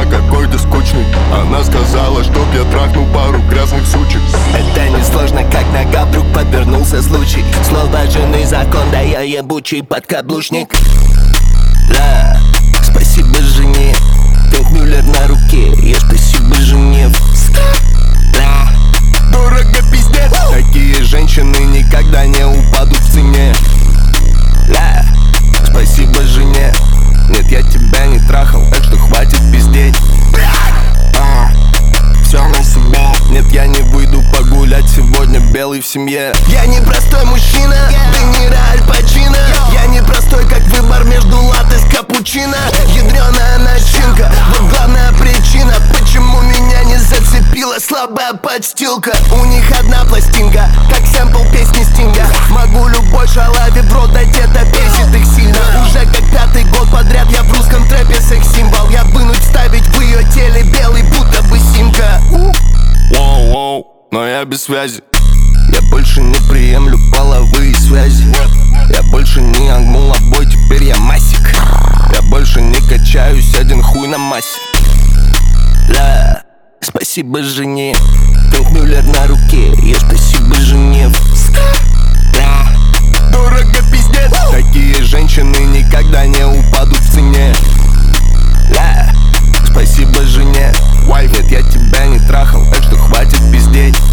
какой-то скучный. Она сказала, чтоб я трахнул пару грязных сучек. Это несложно, как нога вдруг подвернулся случай. Слово жены закон, да я ебучий подкаблучник. Да, спасибо жене. Пинкмюллер на руке, я спасибо жене. Да, Дорого пиздец. такие женщины никогда не упадут в цене. Да, спасибо жене. Нет, я тебя не трахал, так что хватит пиздеть. Все на себе. Нет, я не выйду погулять сегодня белый в семье. Я не простой мужчина, ты не Аль Пачино. Я не простой, как выбор между латте с капучино. Ядрёная начинка, вот главная причина, почему меня не зацепила слабая подстилка. У них одна пластинка, как сэмпл песни Стинга. Могу любой шалаве в рот дать, это бесит их сильно. Уже как 5-й год подряд я в русском трэпе секс-символ. Я вынуть ставить в ее теле белый, будто бы симка. Воу-воу, но я без связи. Я больше не приемлю половые связи. Я больше не ангмулабой, теперь я масик. Я больше не качаюсь, один хуй на массе. Да, спасибо жене. Пинкмюллер на руке, я спасибо жене. Да, Дорого пиздец. такие женщины никогда не упадут в цене. Да, спасибо жене. Нет, я тебя не трахал, так что хватит пиздеть.